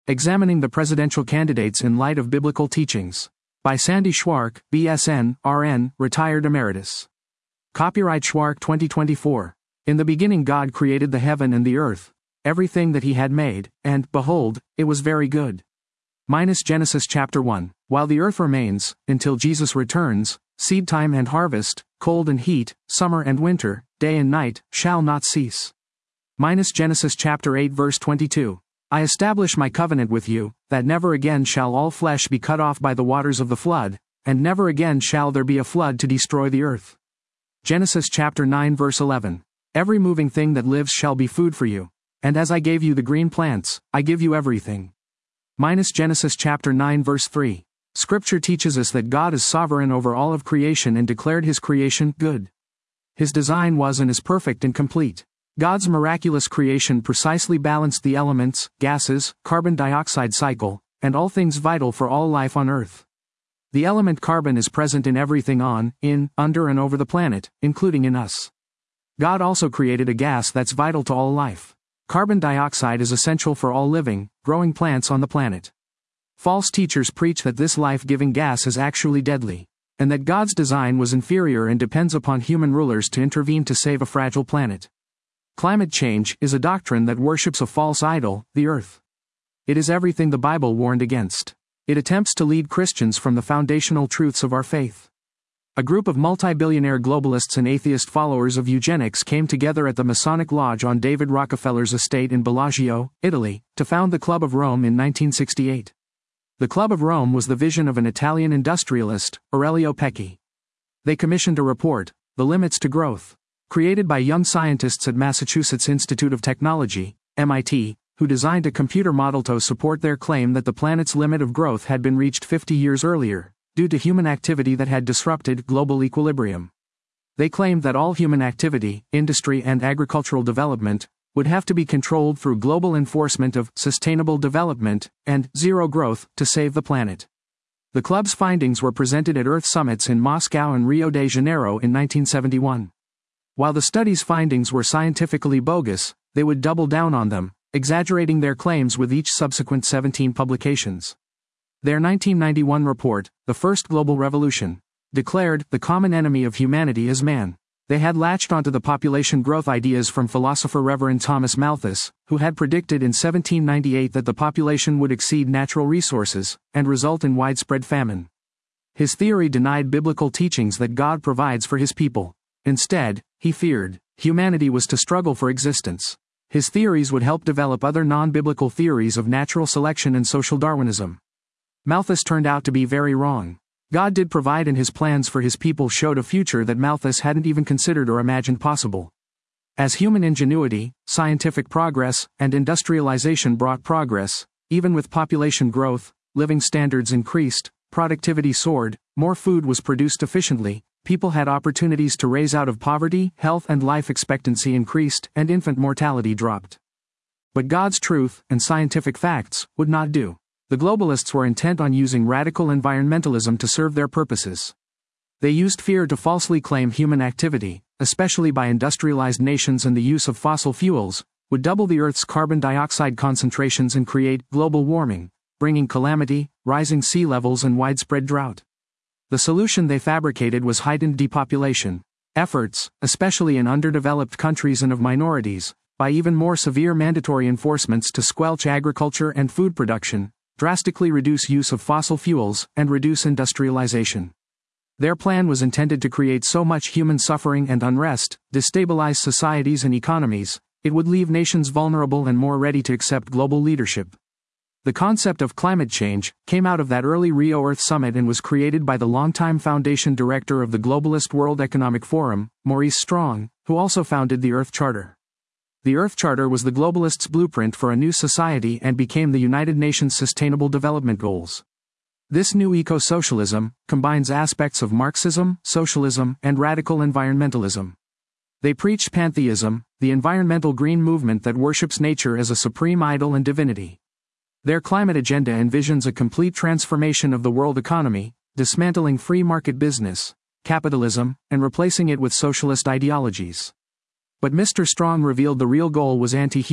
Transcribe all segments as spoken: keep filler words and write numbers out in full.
Examining the Presidential Candidates in Light of Biblical Teachings. By Sandy Schwark, B S N, R N, Retired Emeritus. Copyright Schwark twenty twenty-four. In the beginning God created the heaven and the earth, everything that he had made, and, behold, it was very good. Minus Genesis chapter one. While the earth remains, until Jesus returns, seed time and harvest, cold and heat, summer and winter, day and night, shall not cease. Minus Genesis chapter eight verse twenty-two. I establish my covenant with you, that never again shall all flesh be cut off by the waters of the flood, and never again shall there be a flood to destroy the earth. Genesis chapter nine verse eleven. Every moving thing that lives shall be food for you, and as I gave you the green plants, I give you everything. Minus Genesis chapter nine verse three. Scripture teaches us that God is sovereign over all of creation and declared his creation good. His design was and is perfect and complete. God's miraculous creation precisely balanced the elements, gases, carbon dioxide cycle, and all things vital for all life on Earth. The element carbon is present in everything on, in, under and over the planet, including in us. God also created a gas that's vital to all life. Carbon dioxide is essential for all living, growing plants on the planet. False teachers preach that this life-giving gas is actually deadly, and that God's design was inferior and depends upon human rulers to intervene to save a fragile planet. Climate change is a doctrine that worships a false idol, the earth. It is everything the Bible warned against. It attempts to lead Christians from the foundational truths of our faith. A group of multi-billionaire globalists and atheist followers of eugenics came together at the Masonic Lodge on David Rockefeller's estate in Bellagio, Italy, to found the Club of Rome in nineteen sixty-eight. The Club of Rome was the vision of an Italian industrialist, Aurelio Pecchi. They commissioned a report, The Limits to Growth, created by young scientists at Massachusetts Institute of Technology, M I T, who designed a computer model to support their claim that the planet's limit of growth had been reached fifty years earlier, due to human activity that had disrupted global equilibrium. They claimed that all human activity, industry and agricultural development, would have to be controlled through global enforcement of sustainable development and zero growth to save the planet. The club's findings were presented at Earth summits in Moscow and Rio de Janeiro in nineteen seventy-one. While the study's findings were scientifically bogus, they would double down on them, exaggerating their claims with each subsequent seventeen publications. Their nineteen ninety-one report, The First Global Revolution, declared the common enemy of humanity is man. They had latched onto the population growth ideas from philosopher Reverend Thomas Malthus, who had predicted in seventeen ninety-eight that the population would exceed natural resources, and result in widespread famine. His theory denied biblical teachings that God provides for his people. Instead, he feared humanity was to struggle for existence. His theories would help develop other non-biblical theories of natural selection and social Darwinism. Malthus turned out to be very wrong. God did provide, and his plans for his people showed a future that Malthus hadn't even considered or imagined possible. As human ingenuity, scientific progress, and industrialization brought progress, even with population growth, living standards increased, productivity soared, more food was produced efficiently, people had opportunities to raise out of poverty, health and life expectancy increased, and infant mortality dropped. But God's truth, and scientific facts, would not do. The globalists were intent on using radical environmentalism to serve their purposes. They used fear to falsely claim human activity, especially by industrialized nations, and the use of fossil fuels, would double the Earth's carbon dioxide concentrations and create global warming, bringing calamity, rising sea levels and widespread drought. The solution they fabricated was heightened depopulation. Efforts, especially in underdeveloped countries and of minorities, by even more severe mandatory enforcements to squelch agriculture and food production, drastically reduce use of fossil fuels, and reduce industrialization. Their plan was intended to create so much human suffering and unrest, destabilize societies and economies, it would leave nations vulnerable and more ready to accept global leadership. The concept of climate change came out of that early Rio Earth Summit and was created by the longtime foundation director of the globalist World Economic Forum, Maurice Strong, who also founded the Earth Charter. The Earth Charter was the globalists' blueprint for a new society and became the United Nations Sustainable Development Goals. This new eco-socialism combines aspects of Marxism, socialism, and radical environmentalism. They preached pantheism, the environmental green movement that worships nature as a supreme idol and divinity. Their climate agenda envisions a complete transformation of the world economy, dismantling free market business, capitalism, and replacing it with socialist ideologies. But Mister Strong revealed the real goal was anti-human,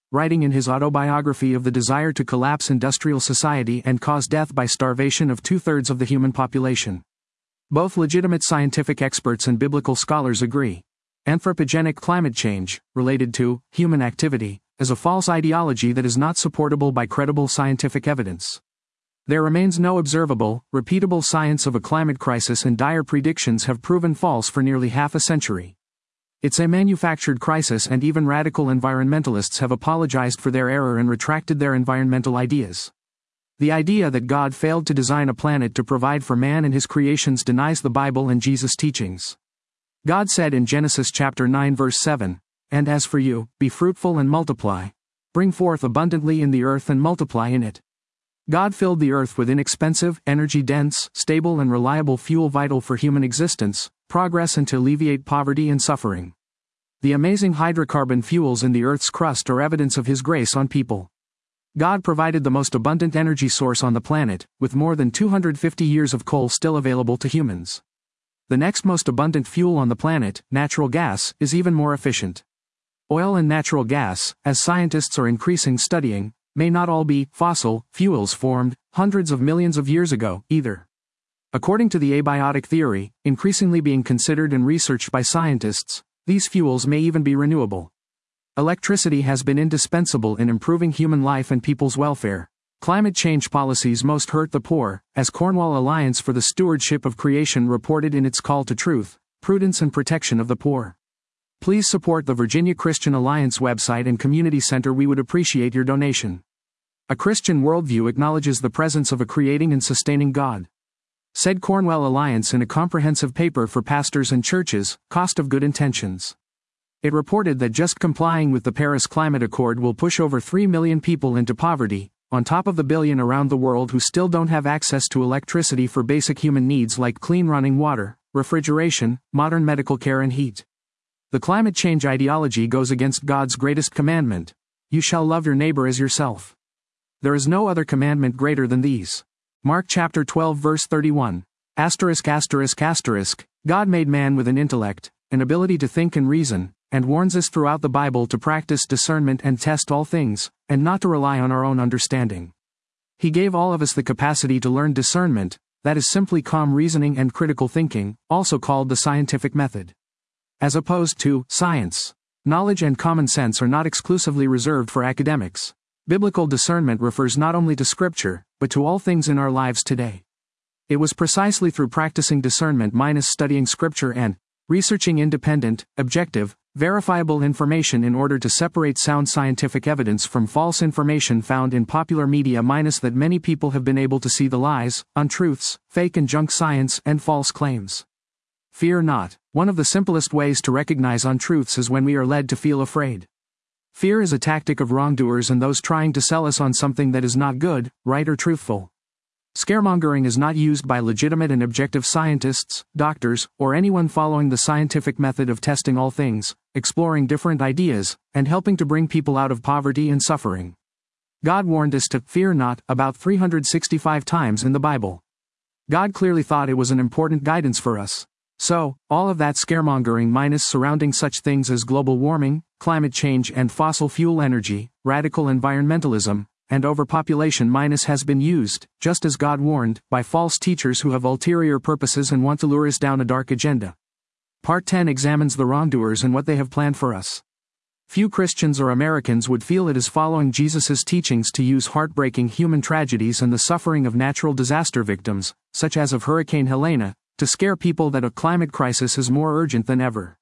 writing in his autobiography of the desire to collapse industrial society and cause death by starvation of two-thirds of the human population. Both legitimate scientific experts and biblical scholars agree. Anthropogenic climate change, related to human activity, is a false ideology that is not supportable by credible scientific evidence. There remains no observable, repeatable science of a climate crisis, and dire predictions have proven false for nearly half a century. It's a manufactured crisis, and even radical environmentalists have apologized for their error and retracted their environmental ideas. The idea that God failed to design a planet to provide for man and his creations denies the Bible and Jesus' teachings. God said in Genesis chapter nine verse seven, "And as for you, be fruitful and multiply. Bring forth abundantly in the earth and multiply in it." God filled the earth with inexpensive, energy-dense, stable and reliable fuel vital for human existence, progress, and to alleviate poverty and suffering. The amazing hydrocarbon fuels in the earth's crust are evidence of his grace on people. God provided the most abundant energy source on the planet, with more than two hundred fifty years of coal still available to humans. The next most abundant fuel on the planet, natural gas, is even more efficient. Oil and natural gas, as scientists are increasing studying, may not all be fossil fuels formed hundreds of millions of years ago, either. According to the abiotic theory, increasingly being considered and researched by scientists, these fuels may even be renewable. Electricity has been indispensable in improving human life and people's welfare. Climate change policies most hurt the poor, as Cornwall Alliance for the Stewardship of Creation reported in its call to truth, prudence and protection of the poor. Please support the Virginia Christian Alliance website and community center. We would appreciate your donation. A Christian worldview acknowledges the presence of a creating and sustaining God, said Cornwall Alliance in a comprehensive paper for pastors and churches, Cost of Good Intentions. It reported that just complying with the Paris Climate Accord will push over three million people into poverty, on top of the billion around the world who still don't have access to electricity for basic human needs like clean running water, refrigeration, modern medical care and heat. The climate change ideology goes against God's greatest commandment: you shall love your neighbor as yourself. There is no other commandment greater than these. Mark chapter twelve verse thirty-one. Asterisk asterisk asterisk. God made man with an intellect, an ability to think and reason, and warns us throughout the Bible to practice discernment and test all things, and not to rely on our own understanding. He gave all of us the capacity to learn discernment, that is simply calm reasoning and critical thinking, also called the scientific method. As opposed to science. Knowledge and common sense are not exclusively reserved for academics. Biblical discernment refers not only to Scripture, but to all things in our lives today. It was precisely through practicing discernment minus studying Scripture and researching independent, objective, verifiable information in order to separate sound scientific evidence from false information found in popular media minus that many people have been able to see the lies, untruths, fake and junk science, and false claims. Fear not. One of the simplest ways to recognize untruths is when we are led to feel afraid. Fear is a tactic of wrongdoers and those trying to sell us on something that is not good, right or truthful. Scaremongering is not used by legitimate and objective scientists, doctors, or anyone following the scientific method of testing all things, exploring different ideas, and helping to bring people out of poverty and suffering. God warned us to fear not about three hundred sixty-five times in the Bible. God clearly thought it was an important guidance for us. So, all of that scaremongering minus surrounding such things as global warming, climate change and fossil fuel energy, radical environmentalism, and overpopulation minus has been used, just as God warned, by false teachers who have ulterior purposes and want to lure us down a dark agenda. Part ten examines the wrongdoers and what they have planned for us. Few Christians or Americans would feel it is following Jesus' teachings to use heartbreaking human tragedies and the suffering of natural disaster victims, such as of Hurricane Helene, to scare people that a climate crisis is more urgent than ever.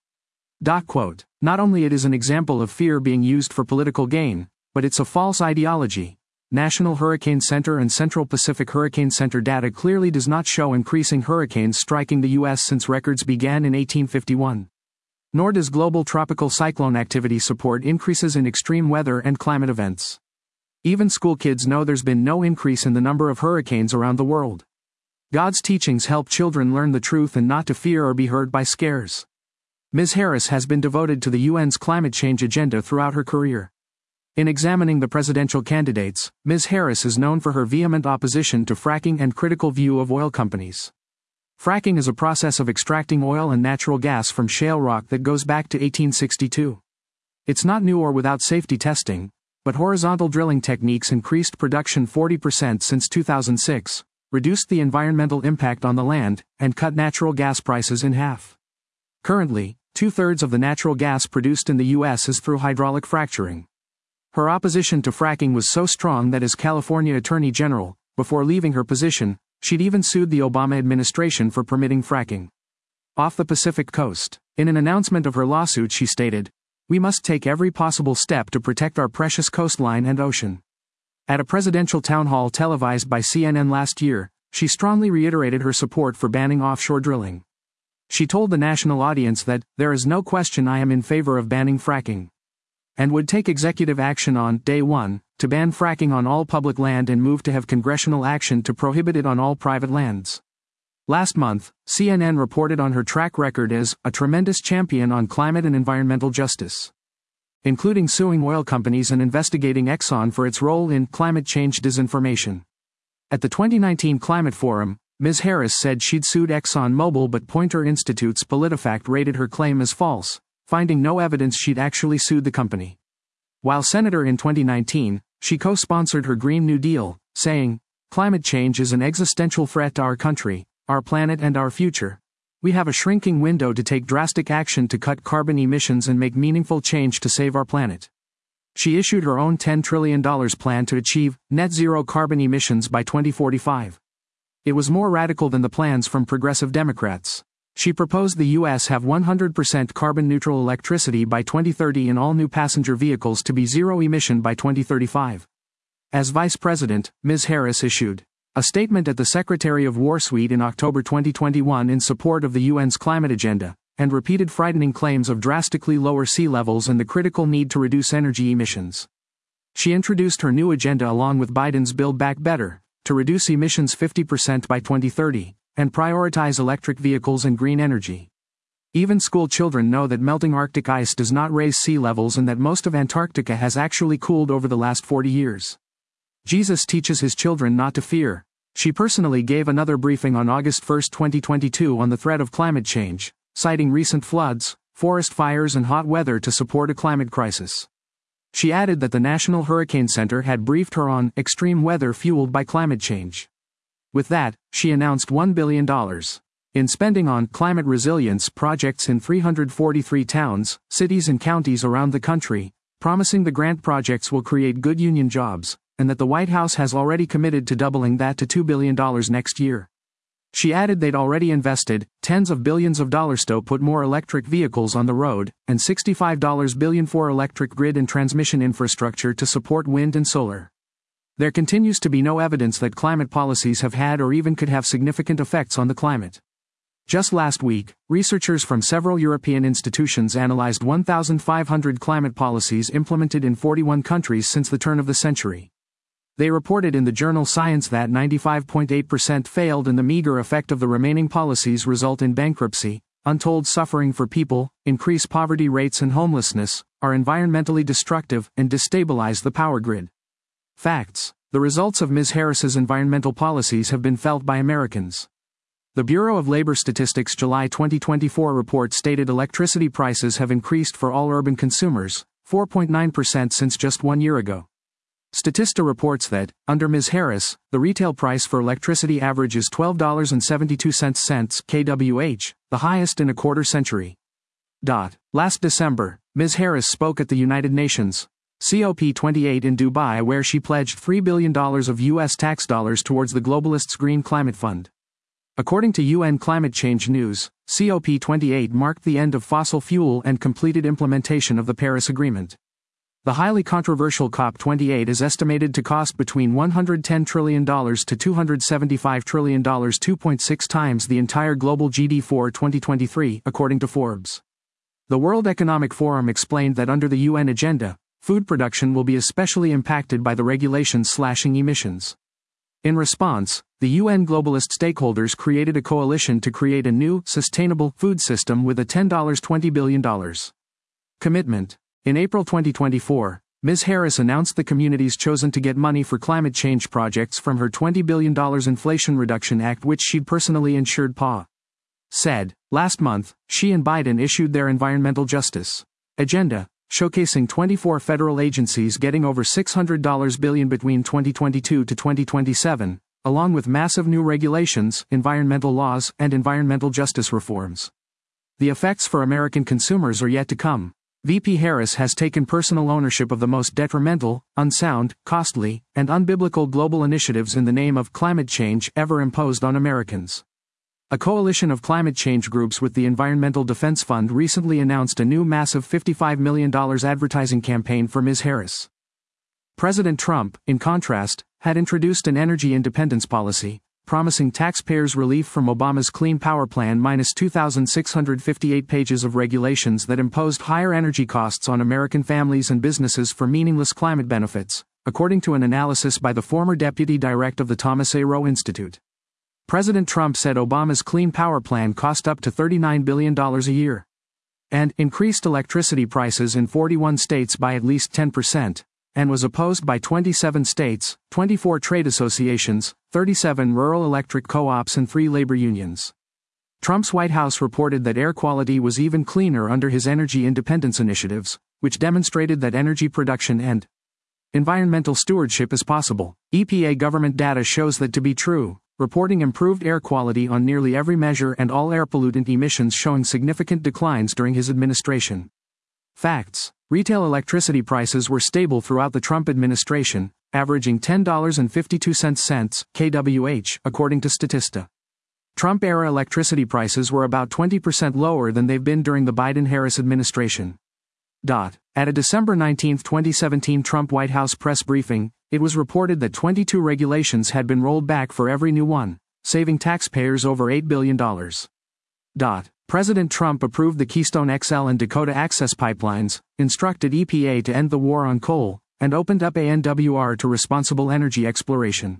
Quote, not only it is an example of fear being used for political gain, but it's a false ideology. National Hurricane Center and Central Pacific Hurricane Center data clearly does not show increasing hurricanes striking the U S since records began in eighteen fifty-one. Nor does global tropical cyclone activity support increases in extreme weather and climate events. Even school kids know there's been no increase in the number of hurricanes around the world. God's teachings help children learn the truth and not to fear or be hurt by scares. Miz Harris has been devoted to the U N's climate change agenda throughout her career. In examining the presidential candidates, Miz Harris is known for her vehement opposition to fracking and critical view of oil companies. Fracking is a process of extracting oil and natural gas from shale rock that goes back to eighteen sixty-two. It's not new or without safety testing, but horizontal drilling techniques increased production forty percent since two thousand six, reduced the environmental impact on the land, and cut natural gas prices in half. Currently, two-thirds of the natural gas produced in the U S is through hydraulic fracturing. Her opposition to fracking was so strong that as California Attorney General, before leaving her position, she'd even sued the Obama administration for permitting fracking. Off the Pacific coast, in an announcement of her lawsuit, she stated, "We must take every possible step to protect our precious coastline and ocean." At a presidential town hall televised by C N N last year, she strongly reiterated her support for banning offshore drilling. She told the national audience that, "There is no question I am in favor of banning fracking," and would take executive action on day one to ban fracking on all public land and move to have congressional action to prohibit it on all private lands. Last month, C N N reported on her track record as a tremendous champion on climate and environmental justice, including suing oil companies and investigating Exxon for its role in climate change disinformation. At the twenty nineteen Climate Forum, Miz Harris said she'd sued ExxonMobil, but Poynter Institute's PolitiFact rated her claim as false, finding no evidence she'd actually sued the company. While senator in twenty nineteen, she co-sponsored her Green New Deal, saying, "Climate change is an existential threat to our country, our planet and our future. We have a shrinking window to take drastic action to cut carbon emissions and make meaningful change to save our planet." She issued her own ten trillion dollars plan to achieve net zero carbon emissions by twenty forty-five. It was more radical than the plans from progressive Democrats. She proposed the U S have one hundred percent carbon-neutral electricity by twenty thirty and all new passenger vehicles to be zero-emission by twenty thirty-five. As vice president, Miz Harris issued a statement at the Secretary of War Suite in October twenty twenty-one in support of the U N's climate agenda, and repeated frightening claims of drastically lower sea levels and the critical need to reduce energy emissions. She introduced her new agenda along with Biden's Build Back Better, to reduce emissions fifty percent by twenty thirty, and prioritize electric vehicles and green energy. Even school children know that melting Arctic ice does not raise sea levels and that most of Antarctica has actually cooled over the last forty years. Jesus teaches his children not to fear. She personally gave another briefing on August first, twenty twenty-two on the threat of climate change, citing recent floods, forest fires and hot weather to support a climate crisis. She added that the National Hurricane Center had briefed her on extreme weather fueled by climate change. With that, she announced one billion dollars in spending on climate resilience projects in three hundred forty-three towns, cities and counties around the country, promising the grant projects will create good union jobs, and that the White House has already committed to doubling that to two billion dollars next year. She added they'd already invested tens of billions of dollars to put more electric vehicles on the road, and sixty-five billion dollars for electric grid and transmission infrastructure to support wind and solar. There continues to be no evidence that climate policies have had or even could have significant effects on the climate. Just last week, researchers from several European institutions analyzed one thousand five hundred climate policies implemented in forty-one countries since the turn of the century. They reported in the journal Science that ninety-five point eight percent failed, and the meager effect of the remaining policies result in bankruptcy, untold suffering for people, increase poverty rates and homelessness, are environmentally destructive, and destabilize the power grid. Facts: the results of Miz Harris's environmental policies have been felt by Americans. The Bureau of Labor Statistics' July twenty twenty-four report stated electricity prices have increased for all urban consumers, four point nine percent since just one year ago. Statista reports that, under Miz Harris, the retail price for electricity averages twelve dollars and seventy-two cents kWh, the highest in a quarter century. Dot. Last December, Miz Harris spoke at the United Nations COP twenty-eight in Dubai, where she pledged three billion dollars of U S tax dollars towards the globalists' Green Climate Fund. According to U N Climate Change News, COP twenty-eight marked the end of fossil fuel and completed implementation of the Paris Agreement. The highly controversial COP twenty-eight is estimated to cost between one hundred ten trillion dollars to two hundred seventy-five trillion dollars, two point six times the entire global G D P for twenty twenty-three, according to Forbes. The World Economic Forum explained that under the U N agenda, food production will be especially impacted by the regulations slashing emissions. In response, the U N globalist stakeholders created a coalition to create a new, sustainable food system with a ten to twenty billion dollars commitment. In April twenty twenty-four, Miz Harris announced the communities chosen to get money for climate change projects from her twenty billion dollars Inflation Reduction Act, which she'd personally insured P A. Said, last month, she and Biden issued their environmental justice agenda, showcasing twenty-four federal agencies getting over six hundred billion dollars between twenty twenty-two to twenty twenty-seven, along with massive new regulations, environmental laws, and environmental justice reforms. The effects for American consumers are yet to come. V P Harris has taken personal ownership of the most detrimental, unsound, costly, and unbiblical global initiatives in the name of climate change ever imposed on Americans. A coalition of climate change groups with the Environmental Defense Fund recently announced a new massive fifty-five million dollars advertising campaign for Miz Harris. President Trump, in contrast, had introduced an energy independence policy, promising taxpayers relief from Obama's Clean Power Plan minus two thousand six hundred fifty-eight pages of regulations that imposed higher energy costs on American families and businesses for meaningless climate benefits, according to an analysis by the former deputy director of the Thomas A. Rowe Institute. President Trump said Obama's Clean Power Plan cost up to thirty-nine billion dollars a year and increased electricity prices in forty-one states by at least ten percent, and was opposed by twenty-seven states, twenty-four trade associations, thirty-seven rural electric co-ops and three labor unions. Trump's White House reported that air quality was even cleaner under his energy independence initiatives, which demonstrated that energy production and environmental stewardship is possible. E P A government data shows that to be true, reporting improved air quality on nearly every measure and all air pollutant emissions showing significant declines during his administration. Facts: retail electricity prices were stable throughout the Trump administration, averaging ten dollars and fifty-two cents kWh, according to Statista. Trump-era electricity prices were about twenty percent lower than they've been during the Biden-Harris administration. Dot. At a December nineteenth twenty seventeen Trump White House press briefing, it was reported that twenty-two regulations had been rolled back for every new one, saving taxpayers over eight billion dollars. Dot. President Trump approved the Keystone X L and Dakota Access pipelines, instructed E P A to end the war on coal, and opened up A N W R to responsible energy exploration.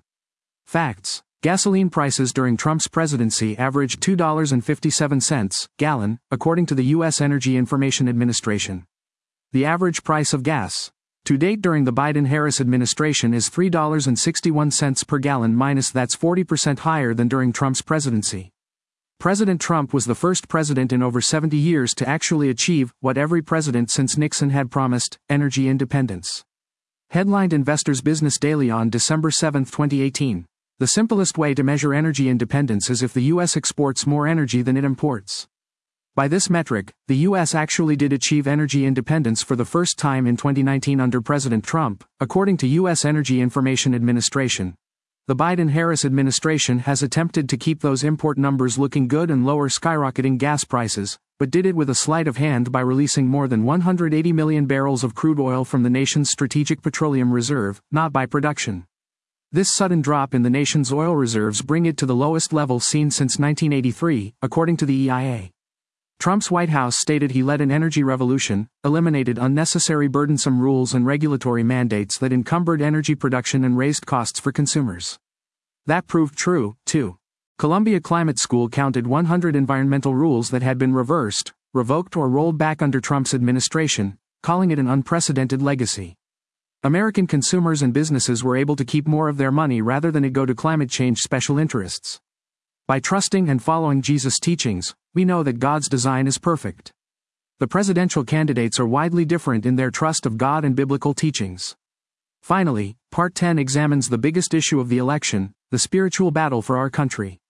Facts: gasoline prices during Trump's presidency averaged two dollars and fifty-seven cents per gallon, according to the U S Energy Information Administration. The average price of gas to date during the Biden-Harris administration is three dollars and sixty-one cents per gallon minus that's forty percent higher than during Trump's presidency. President Trump was the first president in over seventy years to actually achieve what every president since Nixon had promised: energy independence. Headlined Investor's Business Daily on December seventh twenty eighteen. The simplest way to measure energy independence is if the U S exports more energy than it imports. By this metric, the U S actually did achieve energy independence for the first time in twenty nineteen under President Trump, according to U S Energy Information Administration. The Biden-Harris administration has attempted to keep those import numbers looking good and lower skyrocketing gas prices, but did it with a sleight of hand by releasing more than one hundred eighty million barrels of crude oil from the nation's strategic petroleum reserve, not by production. This sudden drop in the nation's oil reserves bring it to the lowest level seen since nineteen eighty-three, according to the E I A. Trump's White House stated he led an energy revolution, eliminated unnecessary burdensome rules and regulatory mandates that encumbered energy production and raised costs for consumers. That proved true, too. Columbia Climate School counted one hundred environmental rules that had been reversed, revoked or rolled back under Trump's administration, calling it an unprecedented legacy. American consumers and businesses were able to keep more of their money rather than it go to climate change special interests. By trusting and following Jesus' teachings, we know that God's design is perfect. The presidential candidates are widely different in their trust of God and biblical teachings. Finally, Part ten examines the biggest issue of the election, the spiritual battle for our country.